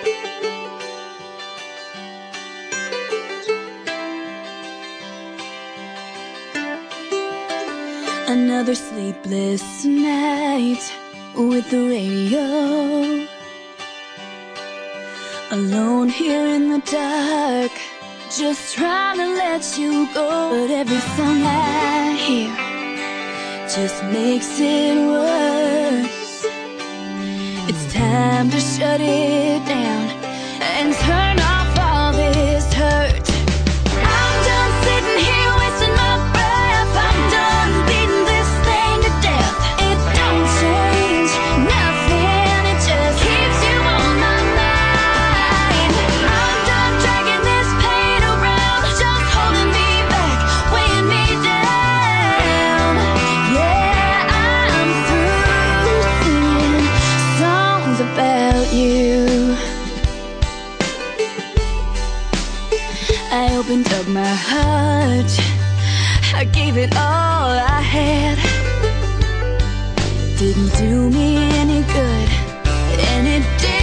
Another sleepless night with the radio, alone here in the dark, just trying to let you go. But every song I hear just makes it worse. It's time to shut it down and turn off all this hurt. I'm done sitting here wasting my breath. I'm done beating this thing to death. It don't change nothing, it just keeps you on my mind. I'm done dragging this pain around, just holding me back, weighing me down. Yeah, I'm through singing songs about you. I opened up my heart, I gave it all I had. Didn't do me any good, and it did